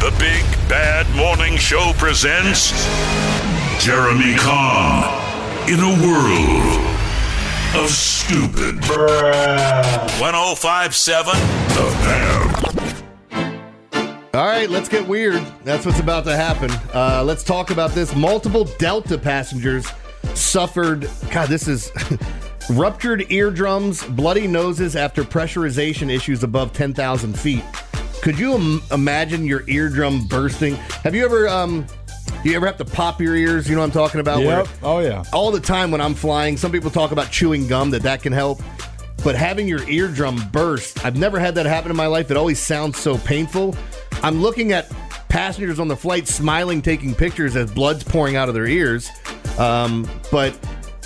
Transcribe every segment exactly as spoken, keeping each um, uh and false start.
The Big Bad Morning Show presents Jeremy Kahn in a world of stupid. one oh five point seven The Fan. All right, let's get weird. That's what's about to happen. Uh, let's talk about this. Multiple Delta passengers suffered, God, this is ruptured eardrums, bloody noses after pressurization issues above ten thousand feet. Could you im- imagine your eardrum bursting? Have you ever, um, do you ever have to pop your ears? You know what I'm talking about? Yep. Where Oh, yeah. all the time when I'm flying, some people talk about chewing gum, that that can help. But having your eardrum burst, I've never had that happen in my life. It always sounds so painful. I'm looking at passengers on the flight smiling, taking pictures as blood's pouring out of their ears. Um, but,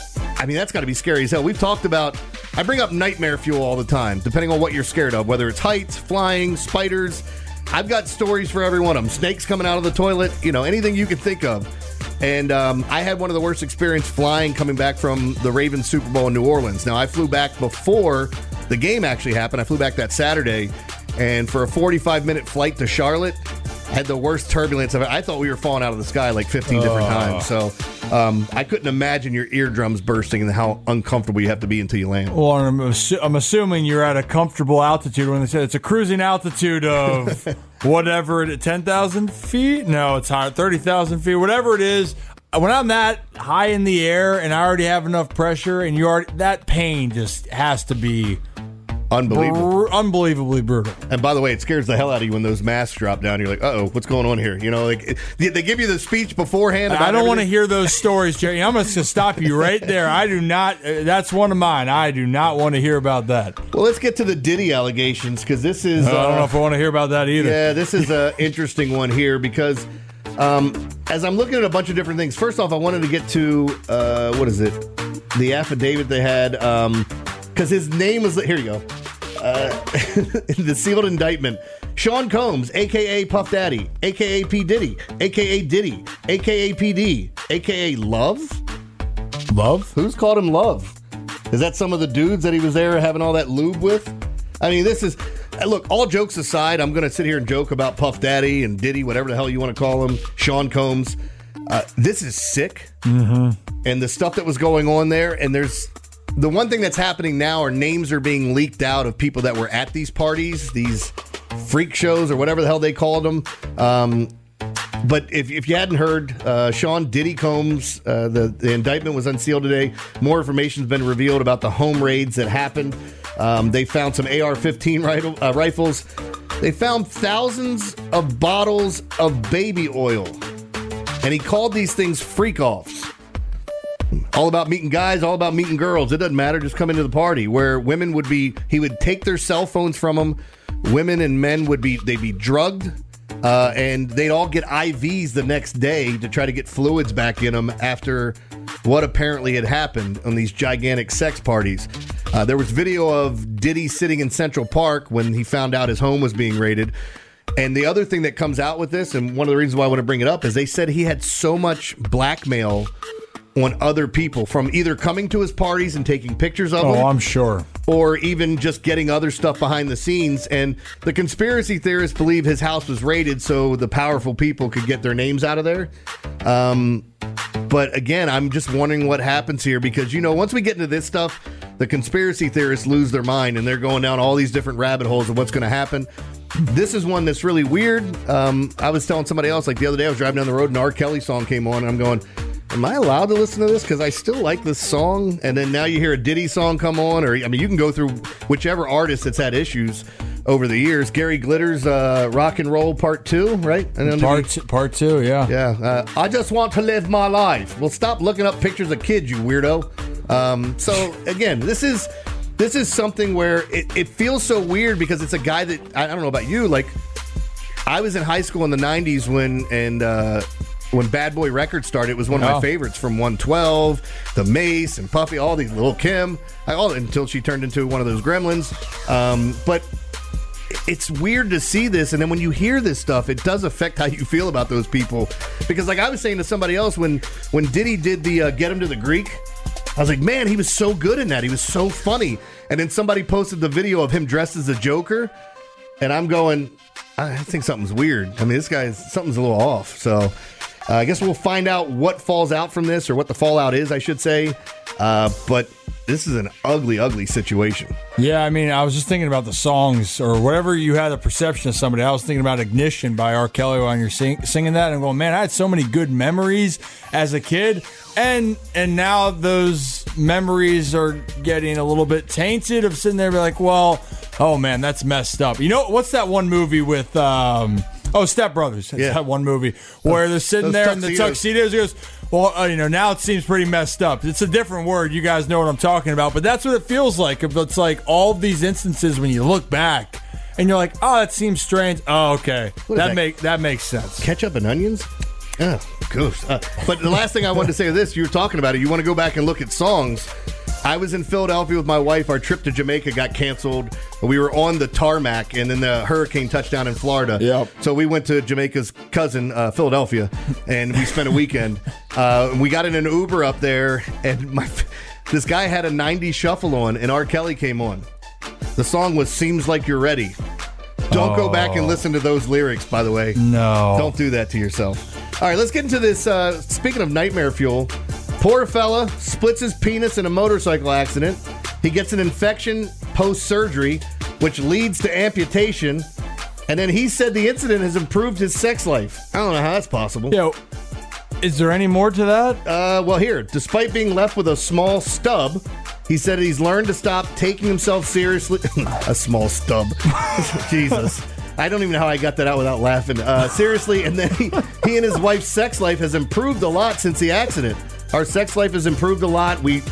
I mean, that's got to be scary as hell. We've talked about, I bring up nightmare fuel all the time, depending on what you're scared of, whether it's heights, flying, spiders. I've got stories for every one of them. Snakes coming out of the toilet, you know, anything you can think of. And um, I had one of the worst experience flying coming back from the Ravens Super Bowl in New Orleans. Now, I flew back before the game actually happened. I flew back that Saturday. And for a forty-five minute flight to Charlotte, I had the worst turbulence of it. I thought we were falling out of the sky like fifteen uh. different times. So um, I couldn't imagine your eardrums bursting and how uncomfortable you have to be until you land. Well, I'm, assu- I'm assuming you're at a comfortable altitude when they said it's a cruising altitude of whatever, it ten thousand feet? No, it's higher, thirty thousand feet, whatever it is. When I'm that high in the air and I already have enough pressure and you already, that pain just has to be unbelievable. Br- unbelievably brutal. And by the way, it scares the hell out of you when those masks drop down. You're like, uh-oh, what's going on here? You know, like it, they give you the speech beforehand. I don't want to hear those stories, Jerry. I'm going to stop you right there. I do not. Uh, that's one of mine. I do not want to hear about that. Well, let's get to the Diddy allegations because this is. I don't uh, know if I want to hear about that either. Yeah, this is an interesting one here because um, as I'm looking at a bunch of different things, first off, I wanted to get to, uh, what is it? The affidavit they had. Um, because his name was, here you go. Uh, the sealed indictment. Sean Combs, a k a. Puff Daddy, a k a. P. Diddy, a k a. Diddy, a k a. P. D, a k a. Love? Love? Who's called him Love? Is that some of the dudes that he was there having all that lube with? I mean, this is... Look, all jokes aside, I'm going to sit here and joke about Puff Daddy and Diddy, whatever the hell you want to call him, Sean Combs. Uh, this is sick. Mm-hmm. And the stuff that was going on there, and there's... The one thing that's happening now are names are being leaked out of people that were at these parties, these freak shows or whatever the hell they called them. Um, but if, if you hadn't heard, uh, Sean Diddy Combs, uh, the, the indictment was unsealed today. More information has been revealed about the home raids that happened. Um, they found some A R fifteen rifle, uh, rifles. They found thousands of bottles of baby oil. And he called these things freak-offs. All about meeting guys, all about meeting girls. It doesn't matter. Just come into the party where women would be, he would take their cell phones from them. Women and men would be, they'd be drugged uh, and they'd all get I Vs the next day to try to get fluids back in them after what apparently had happened on these gigantic sex parties. Uh, there was video of Diddy sitting in Central Park when he found out his home was being raided. And the other thing that comes out with this, and one of the reasons why I want to bring it up, is they said he had so much blackmail on other people from either coming to his parties and taking pictures of oh, them. Oh, I'm sure. Or even just getting other stuff behind the scenes. And the conspiracy theorists believe his house was raided so the powerful people could get their names out of there. Um, but again, I'm just wondering what happens here because, you know, once we get into this stuff, the conspiracy theorists lose their mind and they're going down all these different rabbit holes of what's going to happen. This is one that's really weird. Um, I was telling somebody else, like the other day, I was driving down the road and an R. Kelly song came on and I'm going, am I allowed to listen to this? Because I still like this song. And then now you hear a Diddy song come on. Or, I mean, you can go through whichever artist that's had issues over the years. Gary Glitter's uh, Rock and Roll Part two, right? And then part, t- part two, yeah. Yeah. Uh, I just want to live my life. Well, stop looking up pictures of kids, you weirdo. Um, so, again, this is this is something where it, it feels so weird because it's a guy that, I, I don't know about you, like, I was in high school in the nineties when, and, uh, when Bad Boy Records started. It was one of oh. my favorites from one twelve, the Mace and Puffy, all these, Lil' Kim, I, all until she turned into one of those gremlins. Um, but it's weird to see this, and then when you hear this stuff, it does affect how you feel about those people. Because like I was saying to somebody else, when, when Diddy did the uh, Get Him to the Greek, I was like, man, he was so good in that. He was so funny. And then somebody posted the video of him dressed as a Joker. and I'm going, I think something's weird. I mean, this guy's, something's a little off. So uh, I guess we'll find out what falls out from this, or what the fallout is, I should say. Uh, but this is an ugly, ugly situation. Yeah, I mean, I was just thinking about the songs or whatever you had a perception of somebody. I was thinking about Ignition by R. Kelly while you're sing, singing that, and I'm going, man, I had so many good memories as a kid, and and now those memories are getting a little bit tainted of sitting there and be like, well, oh man, that's messed up. You know, what's that one movie with, um, oh, Step Brothers. That's yeah. that one movie where they're sitting there tuxedos. in the tuxedos. He goes, well, uh, you know, now it seems pretty messed up. It's a different word. You guys know what I'm talking about. But that's what it feels like. It's like all of these instances when you look back and you're like, oh, that seems strange. Oh, okay. That, that? make, that makes sense. Ketchup and onions? Oh, goose. Uh, but the last thing I wanted to say is this. You were talking about it. You want to go back and look at songs. I was in Philadelphia with my wife. Our trip to Jamaica got canceled. We were on the tarmac, and then the hurricane touched down in Florida. Yep. So we went to Jamaica's cousin, uh, Philadelphia, and we spent a weekend. Uh, we got in an Uber up there, and my this guy had a nineties shuffle on, and R. Kelly came on. The song was Seems Like You're Ready. Don't oh. go back and listen to those lyrics, by the way. No. Don't do that to yourself. All right, let's get into this. Uh, speaking of nightmare fuel, poor fella splits his penis in a motorcycle accident. He gets an infection post-surgery, which leads to amputation. And then he said the incident has improved his sex life. I don't know how that's possible. Yo, is there any more to that? Uh, well, here, despite being left with a small stub, he said he's learned to stop taking himself seriously. A small stub. Jesus. I don't even know how I got that out without laughing. Uh, seriously, and then he, he and his wife's sex life has improved a lot since the accident. Our sex life has improved a lot. We,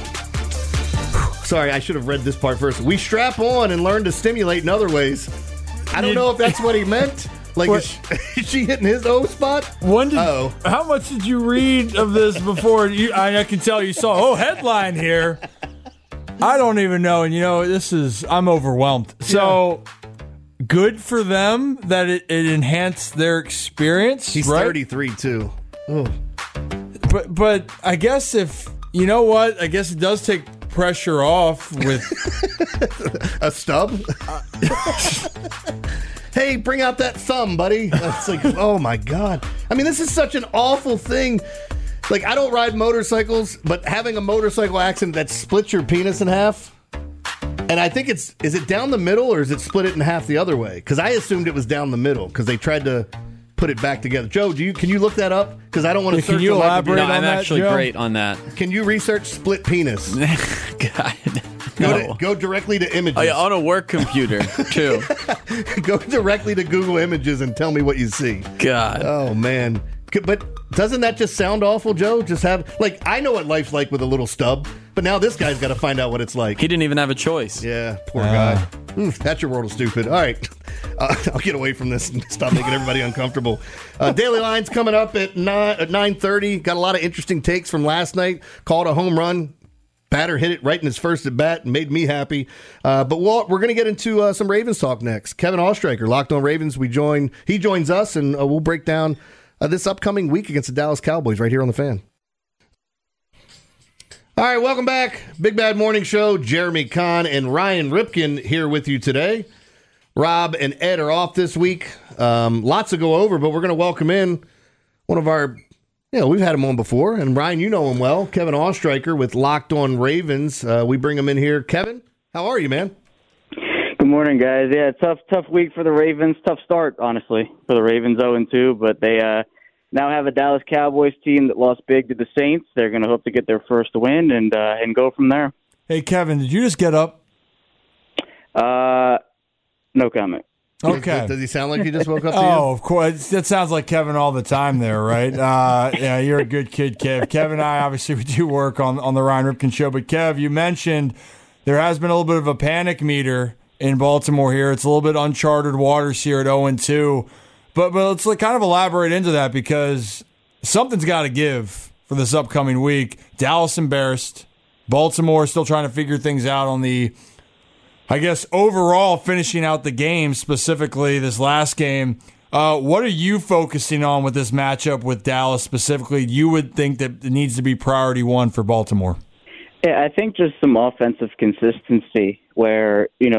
sorry, I should have read this part first. We strap on and learn to stimulate in other ways. I don't know if that's what he meant. Like, is she, is she hitting his O spot? When did? Oh, how much did you read of this before? You, I, I can tell you saw. Oh, headline here. I don't even know, and you know, this is. I'm overwhelmed. So. Yeah. Good for them that it, it enhanced their experience. He's right? thirty-three too. Oh. But but I guess if you know what, I guess it does take pressure off with a stub. Uh, hey, bring out that thumb, buddy. It's like, oh my god. I mean, this is such an awful thing. Like, I don't ride motorcycles, but having a motorcycle accident that splits your penis in half. And I think it's, is it down the middle or is it split it in half the other way? Because I assumed it was down the middle because they tried to put it back together. Joe, do you can you look that up? Because I don't want to yeah, search. Can you elaborate no, on I'm that, actually Joe? great on that. Can you research split penis? God, go, no. to, go directly to images. Oh, yeah, on a work computer, too. Go directly to Google Images and tell me what you see. God. Oh, man. But doesn't that just sound awful, Joe? Just have, like, I know what life's like with a little stub, but now this guy's got to find out what it's like. He didn't even have a choice. Yeah, poor uh. guy. Oof, that's your world of stupid. All right. Uh, I'll get away from this and stop making everybody uncomfortable. Uh, Daily Line's coming up at nine, at nine thirty. Got a lot of interesting takes from last night. Called a home run. Batter hit it right in his first at bat and made me happy. Uh, but we'll, we're going to get into uh, some Ravens talk next. Kevin Ostreicher, Locked On Ravens. We join. He joins us, and uh, we'll break down uh, this upcoming week against the Dallas Cowboys right here on The Fan. All right, welcome back. Big Bad Morning Show. Jeremy Kahn and Ryan Ripken here with you today. Rob and Ed are off this week. Um, lots to go over, but we're going to welcome in one of our, you know, we've had him on before. And Ryan, you know him well. Kevin Ostreicher with Locked On Ravens. Uh, we bring him in here. Kevin, how are you, man? Good morning, guys. Yeah, tough, tough week for the Ravens. Tough start, honestly, for the Ravens oh and two, but they uh, now have a Dallas Cowboys team that lost big to the Saints. They're going to hope to get their first win and uh, and go from there. Hey, Kevin, did you just get up? Uh, no comment. Okay. Does he sound like he just woke up to you? Oh, of course. That sounds like Kevin all the time there, right? Uh, yeah, you're a good kid, Kev. Kev and I, obviously, we do work on, on the Ryan Ripken Show. But, Kev, you mentioned there has been a little bit of a panic meter in Baltimore here. It's a little bit uncharted waters here at oh and two. But, but let's like kind of elaborate into that because something's got to give for this upcoming week. Dallas embarrassed. Baltimore still trying to figure things out on the, I guess, overall finishing out the game, specifically this last game. Uh, what are you focusing on with this matchup with Dallas specifically? You would think that it needs to be priority one for Baltimore. Yeah, I think just some offensive consistency where, you know,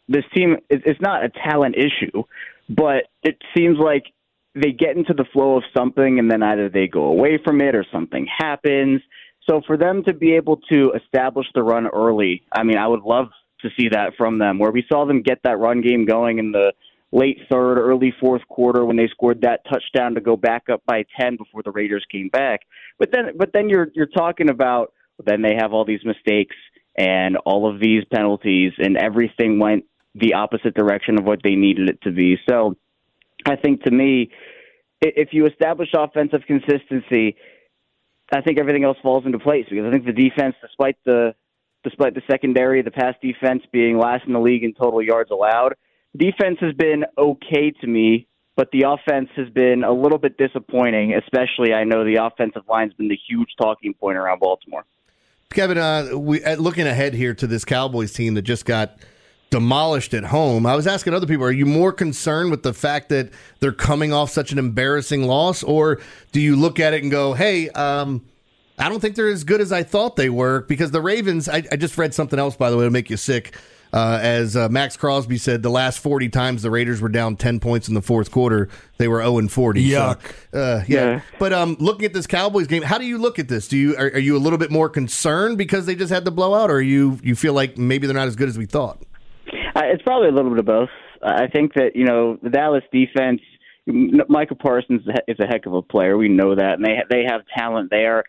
this team, it's not a talent issue, but it seems like they get into the flow of something and then either they go away from it or something happens. So for them to be able to establish the run early, I mean, I would love to see that from them, where we saw them get that run game going in the late third, early fourth quarter when they scored that touchdown to go back up by ten before the Raiders came back. But then, but then you're you're talking about then they have all these mistakes and all of these penalties, and everything went the opposite direction of what they needed it to be. So I think, to me, if you establish offensive consistency, I think everything else falls into place, because I think the defense, despite the despite the secondary, the pass defense being last in the league in total yards allowed, defense has been okay to me, but the offense has been a little bit disappointing, especially I know the offensive line's been the huge talking point around Baltimore. Kevin, uh, we, uh, looking ahead here to this Cowboys team that just got demolished at home, I was asking other people, are you more concerned with the fact that they're coming off such an embarrassing loss, or do you look at it and go, hey, um, I don't think they're as good as I thought they were? Because the Ravens, I, I just read something else, by the way, to make you sick. Uh, as uh, Max Crosby said, the last forty times the Raiders were down ten points in the fourth quarter, they were oh and forty. Yuck. So, uh, yeah. yeah. But um, looking at this Cowboys game, how do you look at this? Do you are, are you a little bit more concerned because they just had the blowout, or you you feel like maybe they're not as good as we thought? Uh, it's probably a little bit of both. I think that, you know, the Dallas defense, Micah Parsons is a heck of a player. We know that, and they they have talent there.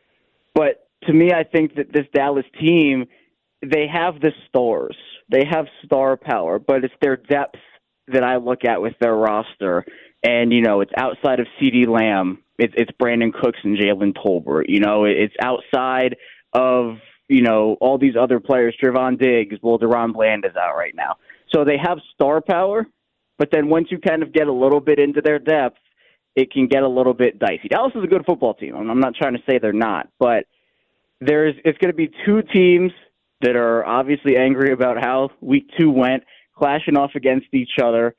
But to me, I think that this Dallas team, they have the stars. They have star power, but it's their depth that I look at with their roster. And, you know, it's outside of CeeDee Lamb. It's, it's Brandon Cooks and Jalen Tolbert. You know, it's outside of, you know, all these other players. Trevon Diggs, well, DaRon Bland is out right now. So they have star power, but then once you kind of get a little bit into their depth, it can get a little bit dicey. Dallas is a good football team. I'm not trying to say they're not, but there's it's going to be two teams that are obviously angry about how week two went, clashing off against each other.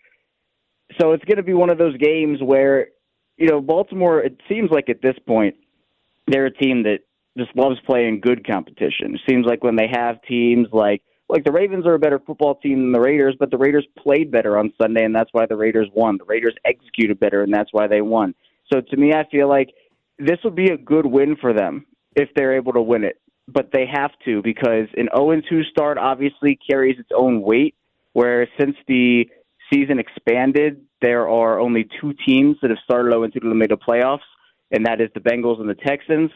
So it's going to be one of those games where, you know, Baltimore, it seems like at this point, they're a team that just loves playing good competition. It seems like when they have teams like, like the Ravens are a better football team than the Raiders, but the Raiders played better on Sunday, and that's why the Raiders won. The Raiders executed better, and that's why they won. So to me, I feel like this will be a good win for them if they're able to win it. But they have to, because an oh and two start obviously carries its own weight, where since the season expanded, there are only two teams that have started oh and two to make the playoffs, and that is the Bengals and the Texans.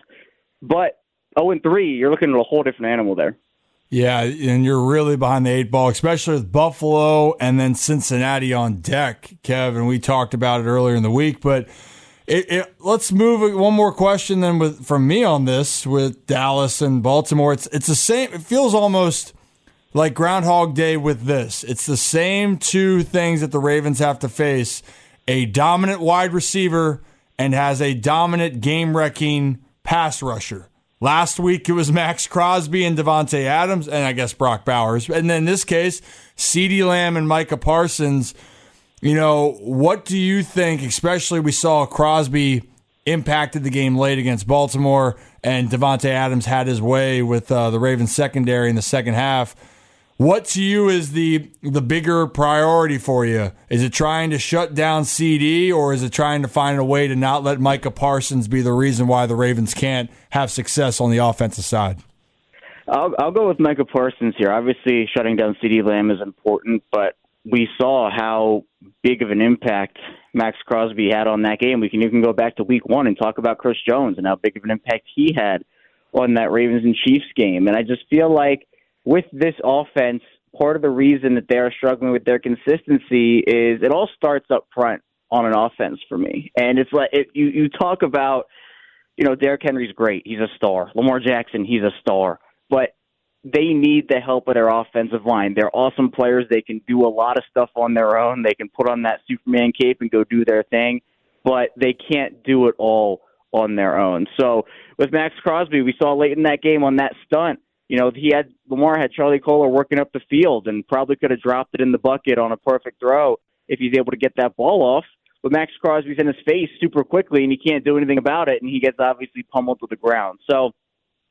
But oh and three, you're looking at a whole different animal there. Yeah, and you're really behind the eight ball, especially with Buffalo and then Cincinnati on deck, Kevin. We talked about it earlier in the week, but It, it, let's move one more question then with from me on this with Dallas and Baltimore. It's it's the same. It feels almost like Groundhog Day with this. It's the same two things that the Ravens have to face: a dominant wide receiver and has a dominant game-wrecking pass rusher. Last week it was Max Crosby and Devontae Adams, and I guess Brock Bowers. And then in this case, CeeDee Lamb and Micah Parsons. You know, what do you think, especially we saw Crosby impacted the game late against Baltimore, and Devontae Adams had his way with uh, the Ravens secondary in the second half. What to you is the the bigger priority for you? Is it trying to shut down C D, or is it trying to find a way to not let Micah Parsons be the reason why the Ravens can't have success on the offensive side? I'll, I'll go with Micah Parsons here. Obviously, shutting down CeeDee Lamb is important, but we saw how big of an impact Max Crosby had on that game. We can even go back to week one and talk about Chris Jones and how big of an impact he had on that Ravens and Chiefs game. And I just feel like with this offense, part of the reason that they are struggling with their consistency is it all starts up front on an offense for me. And it's like it, you, you talk about, you know, Derrick Henry's great. He's a star. Lamar Jackson, he's a star. But they need the help of their offensive line. They're awesome players. They can do a lot of stuff on their own. They can put on that Superman cape and go do their thing, but they can't do it all on their own. So with Max Crosby, we saw late in that game on that stunt, you know, he had Lamar had Charlie Kohler working up the field and probably could have dropped it in the bucket on a perfect throw if he's able to get that ball off. But Max Crosby's in his face super quickly, and he can't do anything about it, and he gets obviously pummeled to the ground. So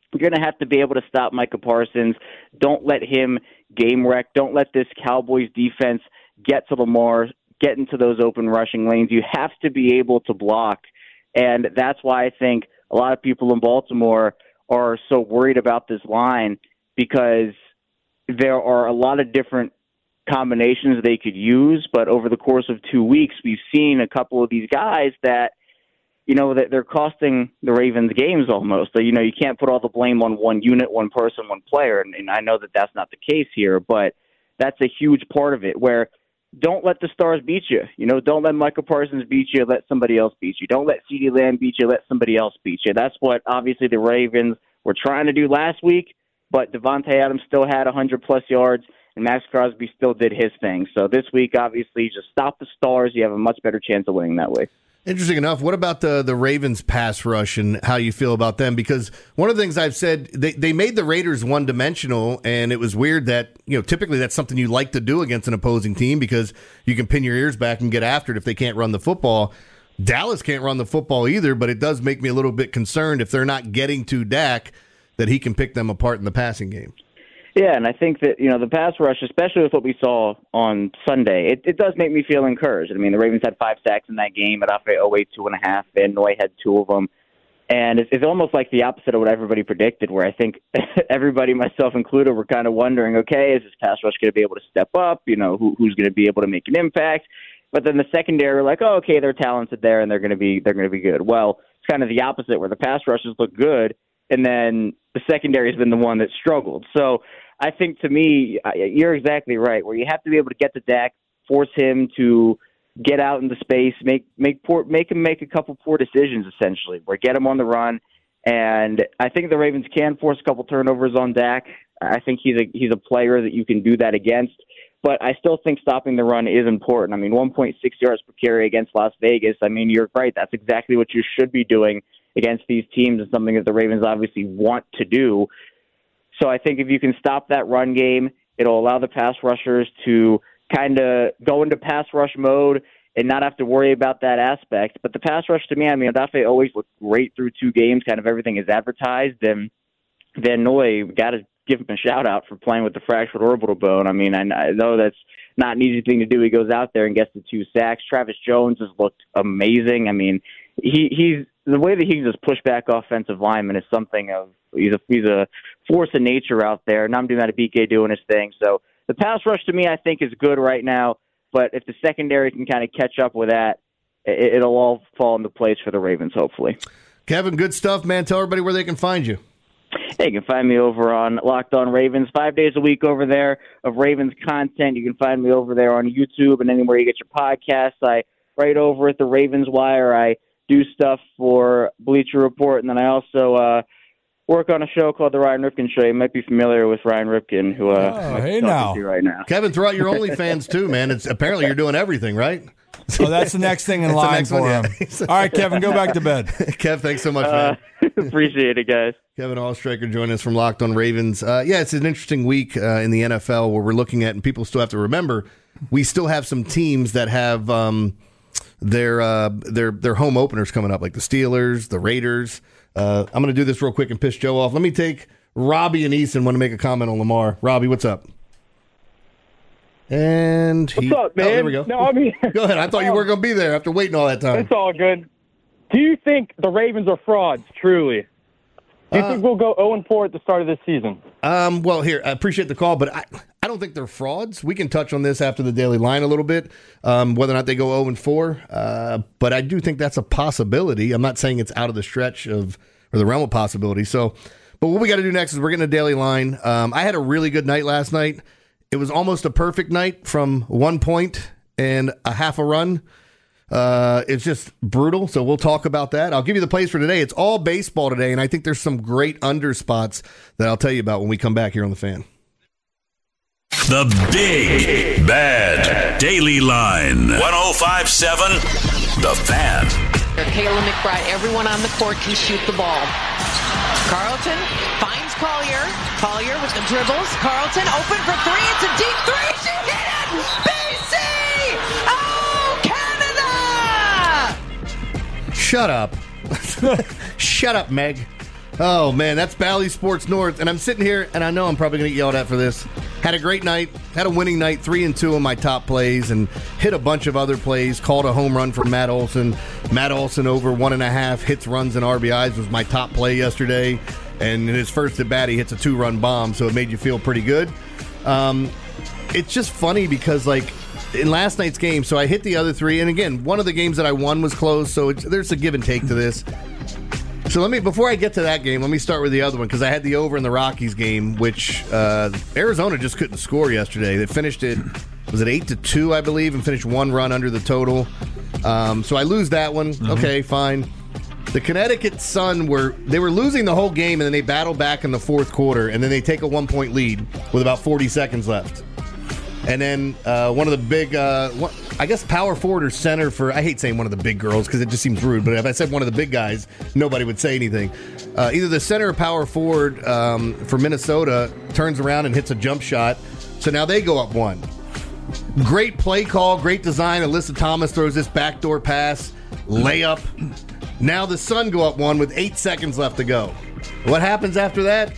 you're going to have to be able to stop Micah Parsons. Don't let him game wreck. Don't let this Cowboys defense get to Lamar, get into those open rushing lanes. You have to be able to block. And that's why I think a lot of people in Baltimore are so worried about this line, because there are a lot of different combinations they could use. But over the course of two weeks, we've seen a couple of these guys that, you know, that they're costing the Ravens games almost. So, you know, you can't put all the blame on one unit, one person, one player. And, and I know that that's not the case here, but that's a huge part of it, where don't let the stars beat you. You know, don't let Michael Parsons beat you. Let somebody else beat you. Don't let CeeDee Lamb beat you. Let somebody else beat you. That's what obviously the Ravens were trying to do last week, but Devontae Adams still had one hundred plus yards, and Max Crosby still did his thing. So this week, obviously, just stop the stars. You have a much better chance of winning that way. Interesting enough, what about the, the Ravens pass rush and how you feel about them? Because one of the things I've said, they, they made the Raiders one-dimensional, and it was weird that, you know, typically that's something you like to do against an opposing team because you can pin your ears back and get after it if they can't run the football. Dallas can't run the football either, but it does make me a little bit concerned if they're not getting to Dak that he can pick them apart in the passing game. Yeah, and I think that, you know, the pass rush, especially with what we saw on Sunday, it, it does make me feel encouraged. I mean, the Ravens had five sacks in that game. Adafe Owe two and a half. Van Noy had two of them. And it's, it's almost like the opposite of what everybody predicted, where I think everybody, myself included, were kind of wondering, okay, is this pass rush going to be able to step up? You know, who, who's going to be able to make an impact? But then the secondary were like, oh, okay, they're talented there, and they're going to be they're going to be good. Well, it's kind of the opposite, where the pass rushes look good, and then the secondary has been the one that struggled. So I think, to me, you're exactly right, where you have to be able to get to Dak, force him to get out into space, make make poor, make him make a couple poor decisions, essentially, where get him on the run. And I think the Ravens can force a couple turnovers on Dak. I think he's a he's a player that you can do that against. But I still think stopping the run is important. I mean, one point six yards per carry against Las Vegas. I mean, you're right. That's exactly what you should be doing against these teams, and something that the Ravens obviously want to do. So I think if you can stop that run game, it'll allow the pass rushers to kind of go into pass rush mode and not have to worry about that aspect. But the pass rush, to me, I mean, Adafe always looked great through two games. Kind of everything is advertised. And Van Noy, got to give him a shout-out for playing with the fractured orbital bone. I mean, I, I know that's not an easy thing to do. He goes out there and gets the two sacks. Travis Jones has looked amazing. I mean, he he's the way that he can just push back offensive linemen is something of he's a he's a force of nature out there. And I'm doing that at B K doing his thing. So the pass rush to me, I think, is good right now. But if the secondary can kind of catch up with that, it, it'll all fall into place for the Ravens, hopefully. Kevin, good stuff, man. Tell everybody where they can find you. Hey, you can find me over on Locked On Ravens, five days a week over there of Ravens content. You can find me over there on YouTube and anywhere you get your podcasts. I write over at the Ravens Wire. I do stuff for Bleacher Report, and then I also uh, work on a show called The Ryan Ripken Show. You might be familiar with Ryan Ripken, who uh, oh, I'm hey talking now. to right now. Kevin, throw out your OnlyFans too, man. It's apparently you're doing everything, right? Oh, that's the next thing in That's the line next for one, him. yeah. All right, Kevin, go back to bed. Kev, thanks so much, Uh, man. appreciate it, guys. Kevin Allstriker joining us from Locked On Ravens. Uh, yeah, it's an interesting week uh, in the N F L where we're looking at, and people still have to remember, we still have some teams that have um, their uh, their their home openers coming up, like the Steelers, the Raiders. Uh, I'm going to do this real quick and piss Joe off. Let me take Robbie and Easton want to make a comment on Lamar. Robbie, what's up? And he, What's up, man? Oh, there we go. No, I mean, go ahead. I thought you um, weren't going to be there after waiting all that time. it's all good. Do you think the Ravens are frauds, truly? Do you Uh, think we'll go oh and four at the start of this season? Um, well, here, I appreciate the call, but I, I don't think they're frauds. We can touch on this after the Daily Line a little bit, um, whether or not they go oh and four. Uh, but I do think that's a possibility. I'm not saying it's out of the stretch of or the realm of possibility. So, but what we got to do next is we're getting a Daily Line. Um, I had a really good night last night. It was almost a perfect night from one point and a half a run. Uh, it's just brutal, so we'll talk about that. I'll give you the plays for today. It's all baseball today, and I think there's some great under spots that I'll tell you about when we come back here on The Fan. The Big Bad Daily Line. one oh five point seven The Fan. Kayla McBride, everyone on the court can shoot the ball. Carlton finds Collier. Collier with the dribbles. Carlton open for three. It's a deep three. She hit it! B C! Oh, Canada! Shut up. Shut up, Meg. Oh, man, that's Bally Sports North. And I'm sitting here, and I know I'm probably going to get yelled at for this. Had a great night. Had a winning night, three and two on my top plays, and hit a bunch of other plays. Called a home run for Matt Olson. Matt Olson over one and a half hits, runs, and R B Is was my top play yesterday. And in his first at bat, he hits a two-run bomb, so it made you feel pretty good. Um, it's just funny because, like, in last night's game, so I hit the other three. And, again, one of the games that I won was close, so it's, there's a give and take to this. So let me, before I get to that game, let me start with the other one, because I had the over in the Rockies game, which uh, Arizona just couldn't score yesterday. They finished it, was it eight to two, I believe, and finished one run under the total. Um, so I lose that one. Mm-hmm. Okay, fine. The Connecticut Sun were they were losing the whole game, and then they battle back in the fourth quarter, and then they take a one-point lead with about forty seconds left. And then uh, one of the big, uh, one, I guess, power forward or center for, I hate saying one of the big girls because it just seems rude, but if I said one of the big guys, nobody would say anything. Uh, either the center or power forward um, for Minnesota turns around and hits a jump shot, so now they go up one. Great play call, great design. Alyssa Thomas throws this backdoor pass, layup. Now the Sun go up one with eight seconds left to go. What happens after that?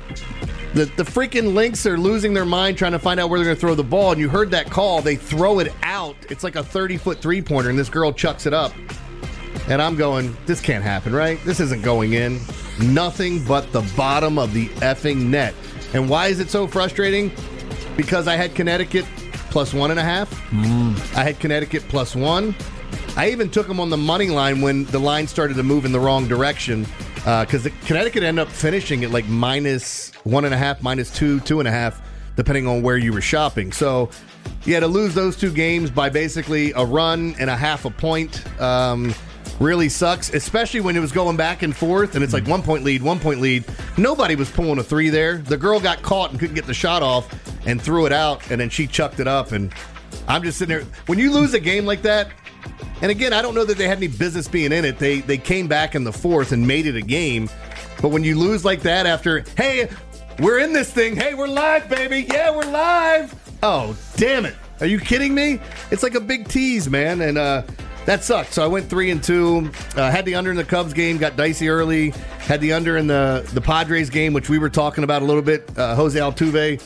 The, the freaking Lynx are losing their mind trying to find out where they're going to throw the ball, and you heard that call. They throw it out. It's like a thirty-foot three-pointer, and this girl chucks it up. And I'm going, this can't happen, right? This isn't going in. Nothing but the bottom of the effing net. And why is it so frustrating? Because I had Connecticut plus one and a half. Mm. I had Connecticut plus one. I even took them on the money line when the line started to move in the wrong direction. Because uh, Connecticut ended up finishing at like minus one and a half, minus two, two and a half, depending on where you were shopping. So, yeah, to lose those two games by basically a run and a half a point um, really sucks, especially when it was going back and forth, and it's like one point lead, one point lead. Nobody was pulling a three there. The girl got caught and couldn't get the shot off and threw it out, and then she chucked it up. And I'm just sitting there. When you lose a game like that, and again, I don't know that they had any business being in it. They they came back in the fourth and made it a game. But when you lose like that after, hey, we're in this thing. Hey, we're live, baby. Yeah, we're live. Oh, damn it. Are you kidding me? It's like a big tease, man. And uh, that sucked. So I went three and two. Uh, had the under in the Cubs game. Got dicey early. Had the under in the, the Padres game, which we were talking about a little bit. Uh, Jose Altuve.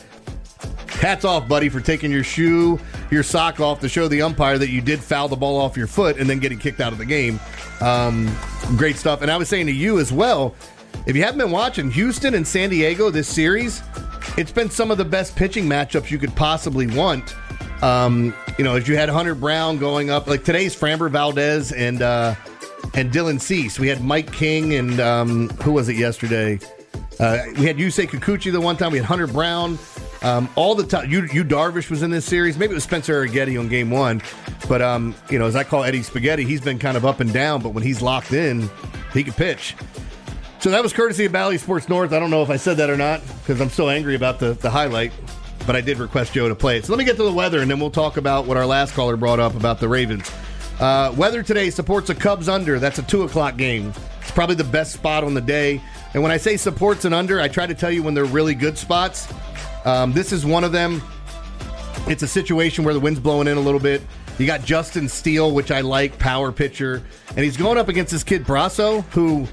Hats off, buddy, for taking your shoe, your sock off to show the umpire that you did foul the ball off your foot and then getting kicked out of the game. Um, great stuff. And I was saying to you as well, if you haven't been watching Houston and San Diego this series, it's been some of the best pitching matchups you could possibly want. Um, you know, as you had Hunter Brown going up, like today's Framber Valdez and uh, and Dylan Cease. We had Mike King and um, who was it yesterday? Uh, we had Yusei Kikuchi the one time. We had Hunter Brown. Um, all the time, you, you Darvish was in this series. Maybe it was Spencer Arrighetti on game one. But, um, you know, as I call Eddie Spaghetti, he's been kind of up and down. But when he's locked in, he can pitch. So that was courtesy of Bally Sports North. I don't know if I said that or not because I'm so angry about the, the highlight. But I did request Joe to play it. So let me get to the weather, and then we'll talk about what our last caller brought up about the Ravens. Uh, weather today supports a Cubs under. That's a two o'clock game. It's probably the best spot on the day. And when I say supports an under, I try to tell you when they're really good spots. Um, this is one of them. It's a situation where the wind's blowing in a little bit. You got Justin Steele, which I like, power pitcher. And he's going up against this kid, Brasso, who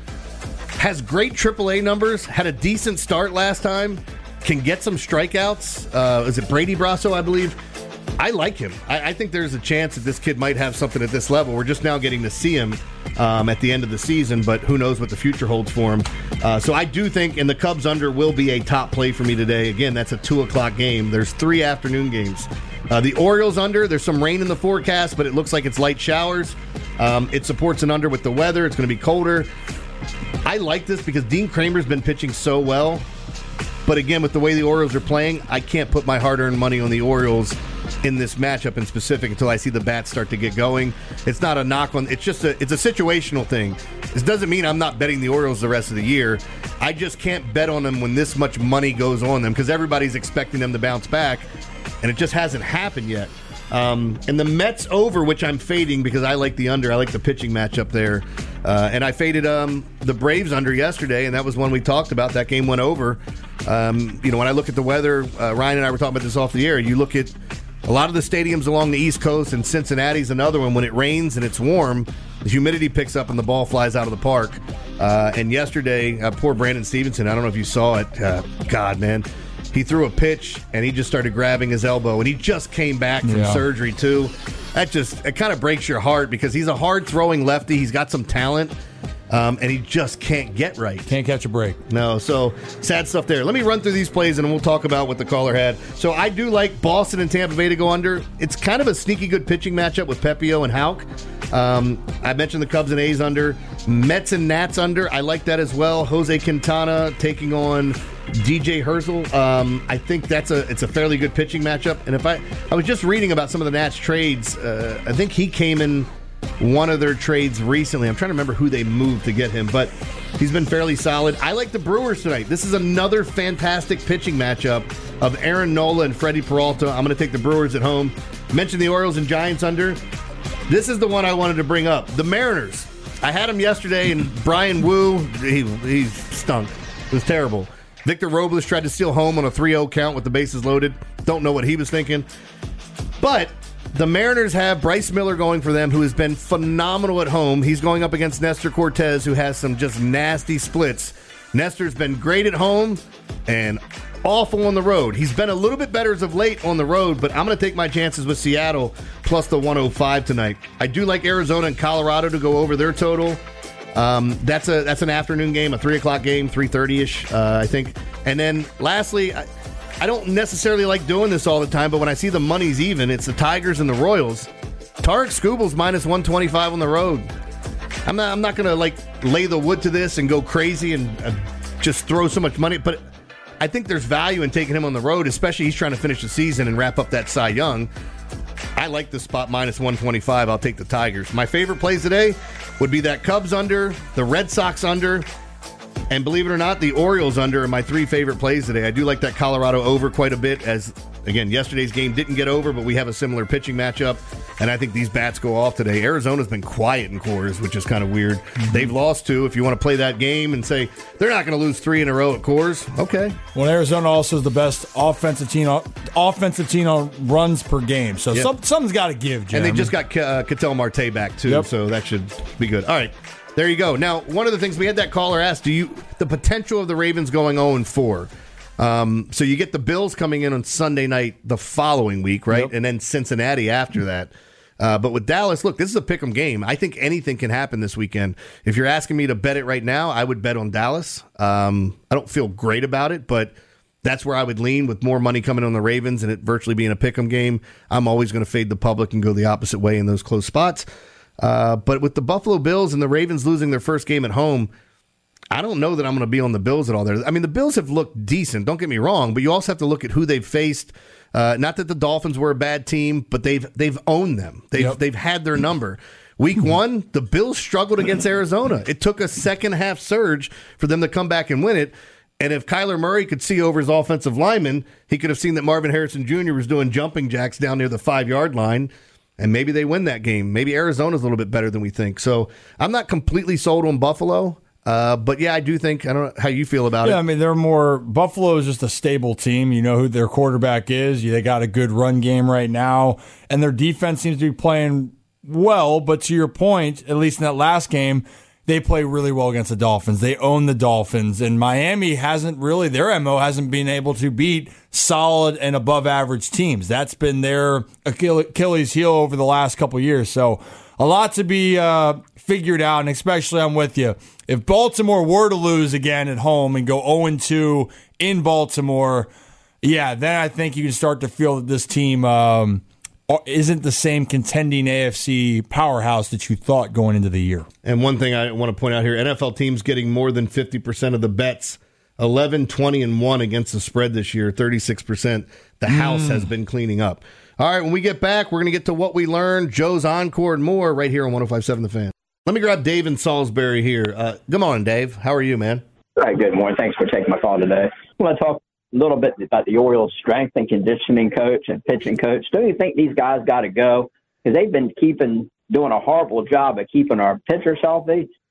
has great triple A numbers, had a decent start last time, can get some strikeouts. Uh, is it Brady Brasso, I believe? I like him. I, I think there's a chance that this kid might have something at this level. We're just now getting to see him um, at the end of the season, but who knows what the future holds for him. Uh, so I do think, and the Cubs under will be a top play for me today. Again, that's a two o'clock game. There's three afternoon games. Uh, the Orioles under, there's some rain in the forecast, but it looks like it's light showers. Um, it supports an under with the weather. It's going to be colder. I like this because Dean Kramer's been pitching so well. But again, with the way the Orioles are playing, I can't put my hard-earned money on the Orioles in this matchup in specific until I see the bats start to get going. It's not a knock on, it's just a, it's a situational thing. This doesn't mean I'm not betting the Orioles the rest of the year. I just can't bet on them when this much money goes on them because everybody's expecting them to bounce back, and it just hasn't happened yet. Um, and the Mets over, which I'm fading because I like the under. I like the pitching matchup there. Uh, and I faded um, the Braves under yesterday, and that was one we talked about. That game went over. Um, you know, when I look at the weather, uh, Ryan and I were talking about this off the air. You look at a lot of the stadiums along the East Coast, and Cincinnati's another one. When it rains and it's warm, the humidity picks up and the ball flies out of the park. Uh, and yesterday, uh, poor Brandon Stevenson, I don't know if you saw it. Uh, God, man. He threw a pitch, and he just started grabbing his elbow, and he just came back from Yeah. surgery, too. That just, it kind of breaks your heart because he's a hard-throwing lefty. He's got some talent, um, and he just can't get right. Can't catch a break. No, so sad stuff there. Let me run through these plays, and we'll talk about what the caller had. So I do like Boston and Tampa Bay to go under. It's kind of a sneaky good pitching matchup with Pepio and Houck. Um, I mentioned the Cubs and A's under. Mets and Nats under. I like that as well. Jose Quintana taking on D J Herzl. Um, I think that's a it's a fairly good pitching matchup. And if I I was just reading about some of the Nats trades. Uh, I think he came in one of their trades recently. I'm trying to remember who they moved to get him, but he's been fairly solid. I like the Brewers tonight. This is another fantastic pitching matchup of Aaron Nola and Freddie Peralta. I'm going to take the Brewers at home. Mentioned the Orioles and Giants under. This is the one I wanted to bring up. The Mariners. I had him yesterday, and Brian Wu, he, he stunk. It was terrible. Victor Robles tried to steal home on a three oh count with the bases loaded. Don't know what he was thinking. But the Mariners have Bryce Miller going for them, who has been phenomenal at home. He's going up against Nestor Cortez, who has some just nasty splits. Nestor's been great at home and awful on the road. He's been a little bit better as of late on the road, but I'm going to take my chances with Seattle plus the one oh five tonight. I do like Arizona and Colorado to go over their total. Um, that's a that's an afternoon game, a three o'clock game, three thirty-ish, uh, I think. And then lastly, I, I don't necessarily like doing this all the time, but when I see the money's even, it's the Tigers and the Royals. Tarek Skubals minus one twenty-five on the road. I'm not I'm not going to like lay the wood to this and go crazy and uh, just throw so much money, but I think there's value in taking him on the road, especially he's trying to finish the season and wrap up that Cy Young. I like the spot minus one twenty-five. I'll take the Tigers. My favorite plays today would be that Cubs under, the Red Sox under, and believe it or not, the Orioles under are my three favorite plays today. I do like that Colorado over quite a bit as, again, yesterday's game didn't get over, but we have a similar pitching matchup, and I think these bats go off today. Arizona's been quiet in Coors, which is kind of weird. Mm-hmm. They've lost two. If you want to play that game and say they're not going to lose three in a row at Coors, okay. Well, Arizona also is the best offensive team offensive team on runs per game, so yep. some, something's got to give, Jeremy. And they just got uh, Ketel Marte back, too, yep. so that should be good. All right. There you go. Now, one of the things we had that caller ask, do you the potential of the Ravens going oh and four? Um, so you get the Bills coming in on Sunday night the following week, right? Yep. And then Cincinnati after that. Uh, but with Dallas, look, this is a pick'em game. I think anything can happen this weekend. If you're asking me to bet it right now, I would bet on Dallas. Um, I don't feel great about it, but that's where I would lean with more money coming on the Ravens and it virtually being a pick'em game. I'm always going to fade the public and go the opposite way in those close spots. Uh, but with the Buffalo Bills and the Ravens losing their first game at home, I don't know that I'm going to be on the Bills at all there. I mean, the Bills have looked decent, don't get me wrong, but you also have to look at who they've faced. Uh, not that the Dolphins were a bad team, but they've they've owned them. They've yep. they've had their number. Week one, the Bills struggled against Arizona. It took a second half surge for them to come back and win it. And if Kyler Murray could see over his offensive lineman, he could have seen that Marvin Harrison Junior was doing jumping jacks down near the five-yard line. And maybe they win that game. Maybe Arizona's a little bit better than we think. So I'm not completely sold on Buffalo. Uh, but, yeah, I do think – I don't know how you feel about yeah, it. Yeah, I mean, they're more – Buffalo is just a stable team. You know who their quarterback is. They got a good run game right now. And their defense seems to be playing well. But to your point, at least in that last game, they play really well against the Dolphins. They own the Dolphins. And Miami hasn't really – their M O hasn't been able to beat solid and above-average teams. That's been their Achilles heel over the last couple of years. So a lot to be uh, figured out, and especially I'm with you. If Baltimore were to lose again at home and go oh and two in Baltimore, yeah, then I think you can start to feel that this team um, isn't the same contending A F C powerhouse that you thought going into the year. And one thing I want to point out here, N F L teams getting more than fifty percent of the bets, eleven, twenty, and one against the spread this year, thirty-six percent. The house mm. has been cleaning up. All right, when we get back, we're going to get to what we learned, Joe's Encore, and more right here on one oh five point seven The Fan. Let me grab Dave in Salisbury here. Uh, good morning, Dave. How are you, man? All right, good morning. Thanks for taking my call today. I want to talk a little bit about the Orioles' strength and conditioning coach and pitching coach. Don't you think these guys got to go? Because they've been keeping doing a horrible job of keeping our pitchers healthy.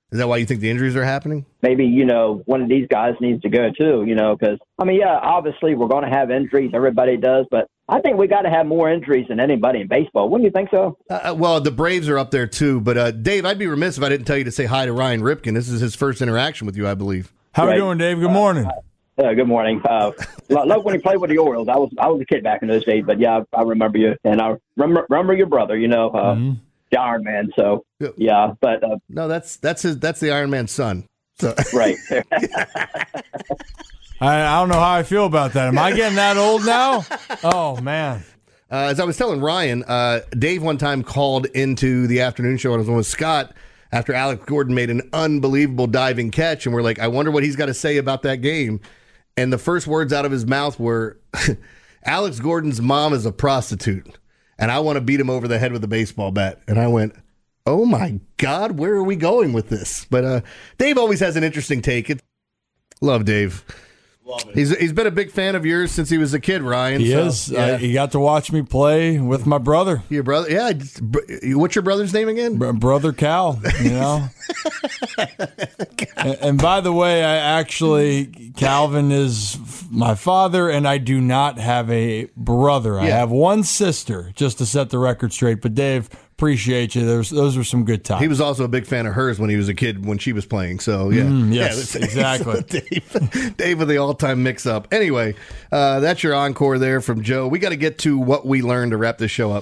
Is that why you think the injuries are happening? Maybe, you know, one of these guys needs to go too, you know, because, I mean, yeah, obviously we're going to have injuries. Everybody does. But I think we got to have more injuries than anybody in baseball. Wouldn't you think so? Uh, well, the Braves are up there too. But, uh, Dave, I'd be remiss if I didn't tell you to say hi to Ryan Ripken. This is his first interaction with you, I believe. How Right. are you doing, Dave? Good morning. Uh, uh, good morning. Uh, love when he played with the Orioles. I was I was a kid back in those days. But, yeah, I, I remember you. And I remember, remember your brother, you know, uh, Mm-hmm. the Iron Man. So, yeah. But, uh, No, that's that's his that's the Iron Man's son. So. right. I, I don't know how I feel about that. Am I getting that old now? Oh, man. Uh, as I was telling Ryan, uh, Dave one time called into the afternoon show and I was on with Scott after Alex Gordon made an unbelievable diving catch. And we're like, I wonder what he's got to say about that game. And the first words out of his mouth were, Alex Gordon's mom is a prostitute and I want to beat him over the head with a baseball bat. And I went, oh my God, where are we going with this? But uh, Dave always has an interesting take. It, love Dave. He's he's been a big fan of yours since he was a kid, Ryan. He so, is. yeah. Uh, he got to watch me play with my brother. Your brother? Yeah. just- br- What's your brother's name again? Br- Brother Cal, you know. and, and by the way, I actually, Calvin is f- my father, and I do not have a brother. I Yeah. have one sister, just to set the record straight. But Dave, appreciate you. Those those were some good times. He was also a big fan of hers when he was a kid when she was playing. So, yeah. Mm, Yeah, yes, that's- exactly. so Dave, Dave with the all-time mix-up. Anyway, uh, that's your encore there from Joe. We got to get to what we learned to wrap this show up.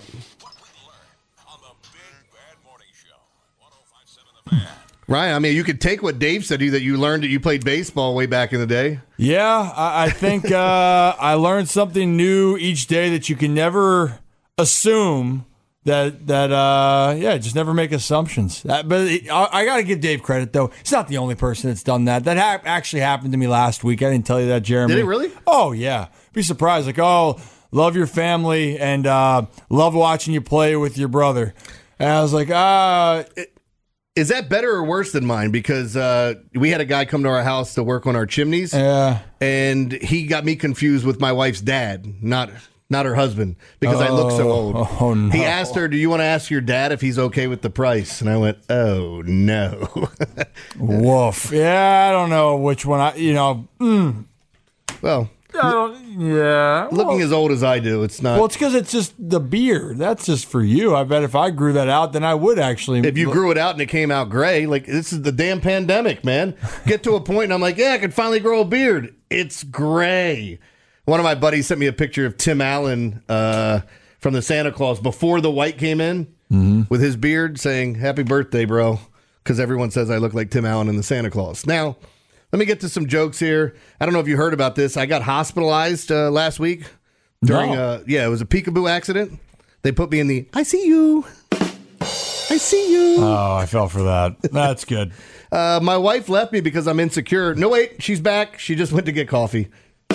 Ryan, I mean, you could take what Dave said to you that you learned that you played baseball way back in the day. Yeah, I, I think uh, I learned something new each day that you can never assume that that uh, yeah, just never make assumptions. That, but it, I, I got to give Dave credit though. He's not the only person that's done that. That ha- actually happened to me last week. I didn't tell you that, Jeremy. Did it really? Oh yeah. Be surprised. Like, oh, love your family and uh, love watching you play with your brother. And I was like, ah. Uh, Is that better or worse than mine? Because uh, we had a guy come to our house to work on our chimneys, Yeah. and he got me confused with my wife's dad, not not her husband, because I look so old. Oh, oh, no. He asked her, do you want to ask your dad if he's okay with the price? And I went, oh, no. Woof. Yeah, I don't know which one. I, you know, mm, Well, I don't, yeah. looking well, as old as I do, it's not. well, it's because it's just the beard. That's just for you. I bet if I grew that out, then I would actually. if you grew it out and it came out gray, like this is the damn pandemic, man. Get to a point and I'm like, yeah, I can finally grow a beard. It's gray. One of my buddies sent me a picture of Tim Allen uh, from the Santa Claus before the white came in Mm-hmm. with his beard saying, happy birthday, bro. Because everyone says I look like Tim Allen in the Santa Claus. Now, let me get to some jokes here. I don't know if you heard about this. I got hospitalized uh, last week during, No. uh, yeah, it was a peekaboo accident. They put me in the, I see you. I see you. Oh, I fell for that. That's good. Uh, my wife left me because I'm insecure. No, wait, she's back. She just went to get coffee.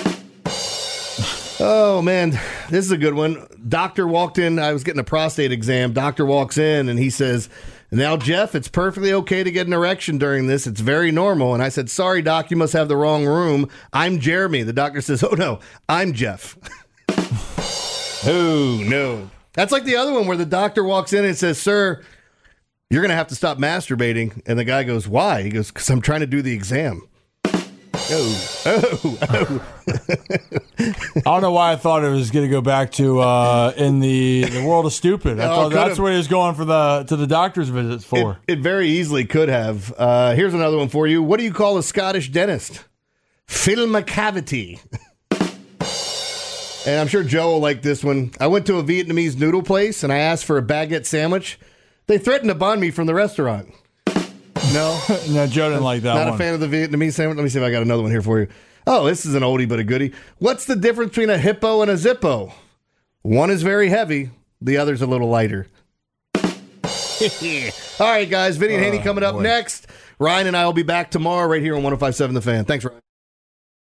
Oh, man, this is a good one. Doctor walked in. I was getting a prostate exam. Doctor walks in and he says, now, Jeff, it's perfectly okay to get an erection during this. It's very normal. And I said, sorry, Doc, you must have the wrong room. I'm Jeremy. The doctor says, oh, no, I'm Jeff. Oh, no. That's like the other one where the doctor walks in and says, sir, you're going to have to stop masturbating. And the guy goes, why? He goes, because I'm trying to do the exam. Oh, oh, oh. I don't know why I thought it was going to go back to uh, in the, the world of stupid. I Oh, thought that's could've. what he was going for the to the doctor's visits for. It, it very easily could have. Uh, here's another one for you. What do you call a Scottish dentist? Film a cavity. And I'm sure Joe will like this one. I went to a Vietnamese noodle place and I asked for a baguette sandwich. They threatened to ban me from the restaurant. No, no, Joe didn't like that not one. a fan of the Vietnamese sandwich. Let me see if I got another one here for you. Oh, this is an oldie but a goodie. What's the difference between a hippo and a Zippo? One is very heavy. The other's a little lighter. All right, guys. Vinny and Haney coming up boy. next. Ryan and I will be back tomorrow right here on one oh five point seven The Fan. Thanks, Ryan.